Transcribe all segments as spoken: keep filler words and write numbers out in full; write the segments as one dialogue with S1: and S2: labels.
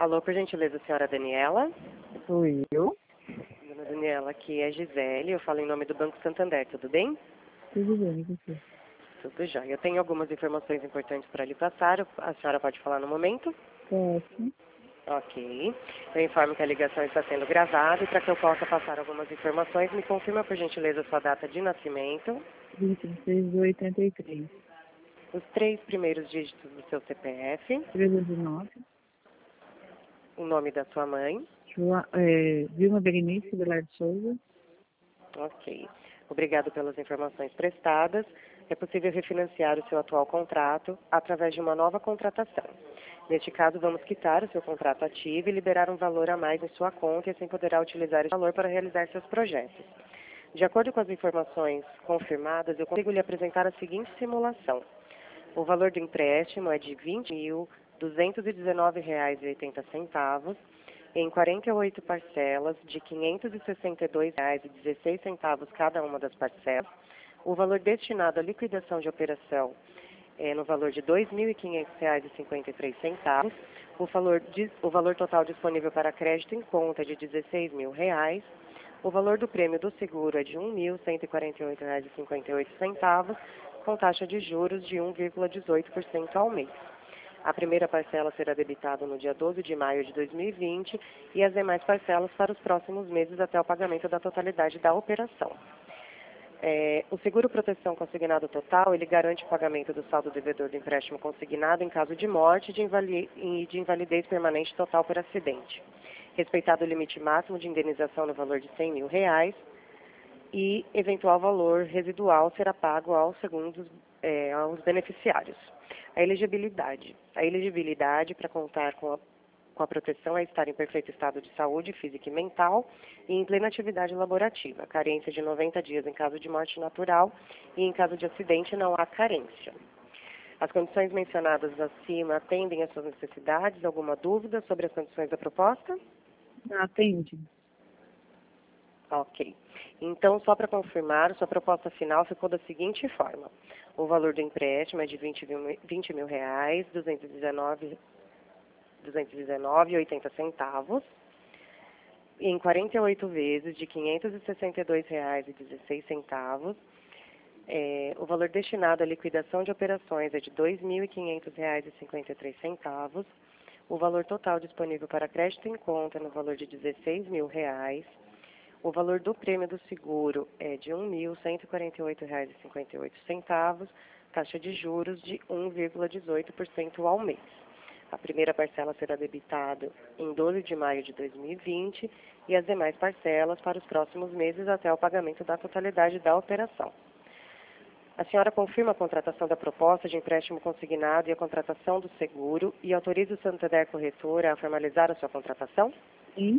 S1: Alô, por gentileza, senhora Daniela?
S2: Sou eu.
S1: Dona Daniela, aqui é Gisele, eu falo em nome do Banco Santander, tudo bem?
S2: Tudo bem, e você?
S1: Tudo já. Eu tenho algumas informações importantes para lhe passar, a senhora pode falar no momento?
S2: Posso.
S1: Ok. Eu informo que a ligação está sendo gravada e para que eu possa passar algumas informações, me confirma, por gentileza, sua data de nascimento,
S2: vinte e seis de oitenta e três.
S1: os três primeiros dígitos do seu C P F,
S2: trezentos e nove.
S1: o nome da sua mãe.
S2: Joa, é, Vilma Berenice Velar de Souza.
S1: Ok. Obrigado pelas informações prestadas. É possível refinanciar o seu atual contrato através de uma nova contratação. Neste caso, vamos quitar o seu contrato ativo e liberar um valor a mais em sua conta e assim poderá utilizar esse valor para realizar seus projetos. De acordo com as informações confirmadas, eu consigo lhe apresentar a seguinte simulação. O valor do empréstimo é de vinte mil duzentos e dezenove reais e oitenta centavos em quarenta e oito parcelas de quinhentos e sessenta e dois reais e dezesseis centavos cada uma das parcelas. O valor destinado à liquidação de operação é no valor de dois mil e quinhentos reais e cinquenta e três centavos. O valor, de, o valor total disponível para crédito em conta é de dezesseis mil reais. O valor do prêmio do seguro é de um mil cento e quarenta e oito reais e cinquenta e oito centavos, com taxa de juros de um vírgula dezoito por cento ao mês. A primeira parcela será debitada no dia doze de maio de dois mil e vinte e as demais parcelas para os próximos meses até o pagamento da totalidade da operação. É, o seguro proteção consignado total, ele garante o pagamento do saldo devedor do empréstimo consignado em caso de morte de invali e de invalidez permanente total por acidente. Respeitado o limite máximo de indenização no valor de cem mil reais e eventual valor residual será pago aos segundos, é, aos beneficiários. A elegibilidade. A elegibilidade para contar com a, com a proteção é estar em perfeito estado de saúde física e mental e em plena atividade laborativa. Carência de noventa dias em caso de morte natural e em caso de acidente não há carência. As condições mencionadas acima atendem às suas necessidades? Alguma dúvida sobre as condições da proposta?
S2: Atende.
S1: Ok. Então, só para confirmar, sua proposta final ficou da seguinte forma. O valor do empréstimo é de vinte mil reais, duzentos e dezenove reais e oitenta centavos, em quarenta e oito vezes de quinhentos e sessenta e dois reais e dezesseis centavos. É, o valor destinado à liquidação de operações é de dois mil e quinhentos reais e cinquenta e três centavos. O valor total disponível para crédito em conta é no valor de dezesseis mil reais. O valor do prêmio do seguro é de um mil cento e quarenta e oito reais e cinquenta e oito centavos, taxa de juros de um vírgula dezoito por cento ao mês. A primeira parcela será debitada em doze de maio de dois mil e vinte e as demais parcelas para os próximos meses até o pagamento da totalidade da operação. A senhora confirma a contratação da proposta de empréstimo consignado e a contratação do seguro e autoriza o Santander Corretora a formalizar a sua contratação?
S2: Sim.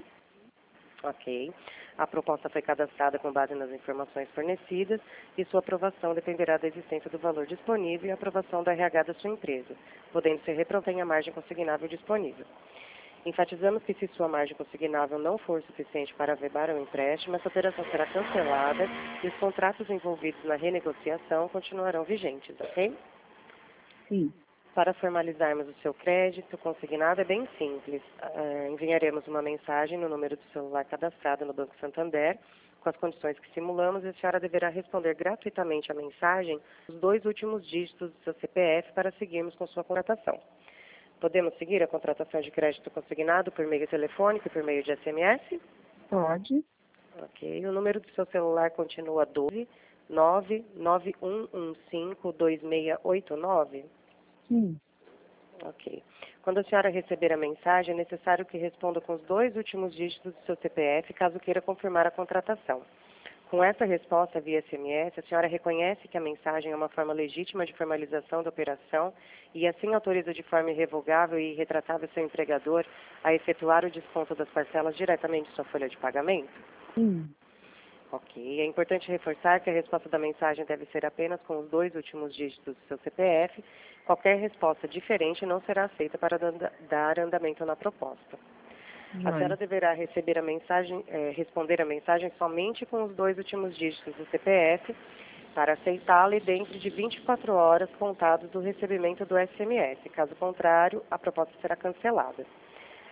S1: Ok. A proposta foi cadastrada com base nas informações fornecidas e sua aprovação dependerá da existência do valor disponível e a aprovação da R H da sua empresa, podendo ser reprovada a margem consignável disponível. Enfatizamos que se sua margem consignável não for suficiente para avebar o empréstimo, essa operação será cancelada e os contratos envolvidos na renegociação continuarão vigentes, ok?
S2: Sim.
S1: Para formalizarmos o seu crédito consignado é bem simples. Uh, enviaremos uma mensagem no número do celular cadastrado no Banco Santander, com as condições que simulamos, e a senhora deverá responder gratuitamente à mensagem os dois últimos dígitos do seu C P F para seguirmos com sua contratação. Podemos seguir a contratação de crédito consignado por meio telefônico e por meio de S M S?
S2: Pode.
S1: Ok. O número do seu celular continua doze nove nove um um cinco dois seis oito nove?
S2: Sim.
S1: Ok. Quando a senhora receber a mensagem, é necessário que responda com os dois últimos dígitos do seu C P F, caso queira confirmar a contratação. Com essa resposta via S M S, a senhora reconhece que a mensagem é uma forma legítima de formalização da operação e assim autoriza de forma irrevogável e irretratável seu empregador a efetuar o desconto das parcelas diretamente de sua folha de pagamento?
S2: Sim.
S1: Ok. É importante reforçar que a resposta da mensagem deve ser apenas com os dois últimos dígitos do seu C P F. Qualquer resposta diferente não será aceita para dar andamento na proposta. A
S2: Vai.
S1: senhora deverá receber a mensagem, eh, responder a mensagem somente com os dois últimos dígitos do C P F para aceitá-la e dentro de vinte e quatro horas contados do recebimento do S M S. Caso contrário, a proposta será cancelada.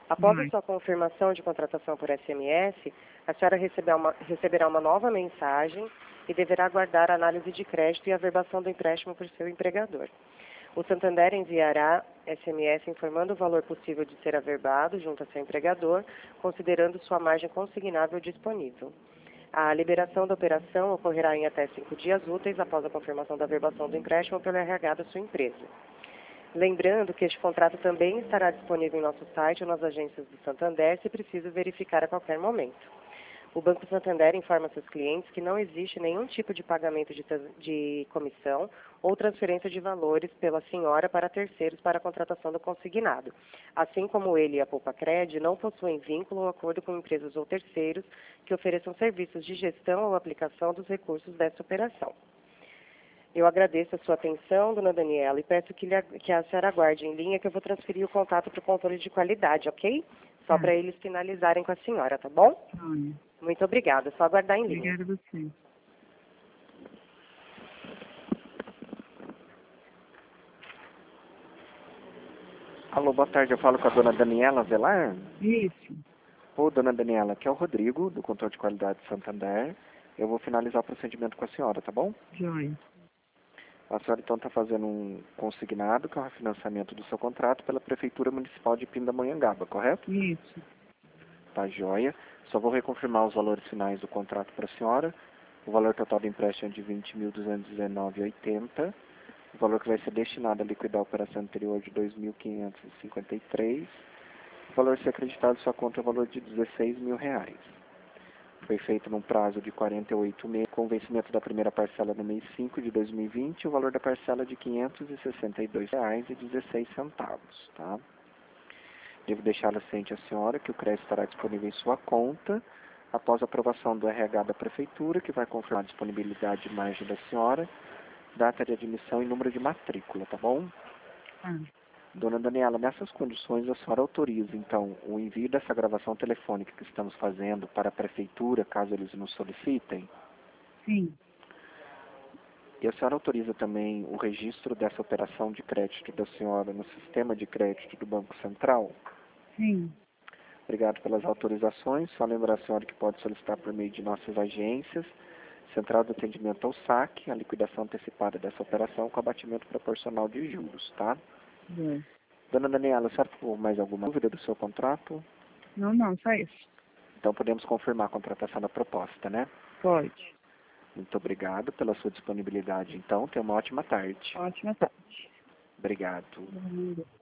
S1: Após
S2: Vai.
S1: a sua confirmação de contratação por S M S, a senhora receberá uma, receberá uma nova mensagem e deverá aguardar a análise de crédito e a averbação do empréstimo por seu empregador. O Santander enviará S M S informando o valor possível de ser averbado junto a seu empregador, considerando sua margem consignável disponível. A liberação da operação ocorrerá em até cinco dias úteis após a confirmação da averbação do empréstimo pelo R H da sua empresa. Lembrando que este contrato também estará disponível em nosso site ou nas agências do Santander, se preciso verificar a qualquer momento. O Banco Santander informa seus clientes que não existe nenhum tipo de pagamento de, de comissão ou transferência de valores pela senhora para terceiros para a contratação do consignado, assim como ele e a Poupacred não possuem vínculo ou acordo com empresas ou terceiros que ofereçam serviços de gestão ou aplicação dos recursos desta operação. Eu agradeço a sua atenção, dona Daniela, e peço que, lhe, que a senhora aguarde em linha que eu vou transferir o contato para o controle de qualidade, ok? Só
S2: Tá.
S1: para eles finalizarem com a senhora, tá bom?
S2: Olha,
S1: Muito obrigada, só aguardar em linha.
S2: obrigada a você.
S3: Alô, boa tarde, eu falo com a dona Daniela Velar.
S2: Isso.
S3: Ô, dona Daniela, aqui é o Rodrigo, do Controle de Qualidade de Santander. Eu vou finalizar o procedimento com a senhora, tá bom?
S2: Joia.
S3: A senhora, então, está fazendo um consignado, que é o refinanciamento do seu contrato, pela Prefeitura Municipal de Pindamonhangaba, correto?
S2: Isso.
S3: Tá joia. Só vou reconfirmar os valores finais do contrato para a senhora. O valor total do empréstimo é de vinte mil duzentos e dezenove reais e oitenta centavos. O valor que vai ser destinado a liquidar a operação anterior é de dois mil quinhentos e cinquenta e três reais. O valor a ser acreditado em sua conta é o valor de dezesseis mil reais. Foi feito num prazo de quarenta e oito meses, com o vencimento da primeira parcela no mês cinco de dois mil e vinte, o valor da parcela é de quinhentos e sessenta e dois reais e dezesseis centavos, tá? Devo deixá-la ciente a senhora que o crédito estará disponível em sua conta após a aprovação do R H da Prefeitura, que vai confirmar a disponibilidade de margem da senhora, data de admissão e número de matrícula, tá bom?
S2: Ah,
S3: Dona Daniela, nessas condições a senhora autoriza, então, o envio dessa gravação telefônica que estamos fazendo para a Prefeitura, caso eles nos solicitem?
S2: sim.
S3: E a senhora autoriza também o registro dessa operação de crédito da senhora no sistema de crédito do Banco Central?
S2: Sim.
S3: Obrigado pelas autorizações. Só lembrar a senhora que pode solicitar por meio de nossas agências, Central de Atendimento ao saque, a liquidação antecipada dessa operação com abatimento proporcional de juros, tá?
S2: Joia.
S3: Dona Daniela, a senhora ficou mais alguma dúvida do seu contrato?
S2: Não, não, só isso.
S3: Então podemos confirmar a contratação da proposta, né?
S2: Pode.
S3: Muito obrigado pela sua disponibilidade, então. Tenha uma ótima tarde.
S2: Ótima tarde.
S3: Obrigado.
S2: Bom dia.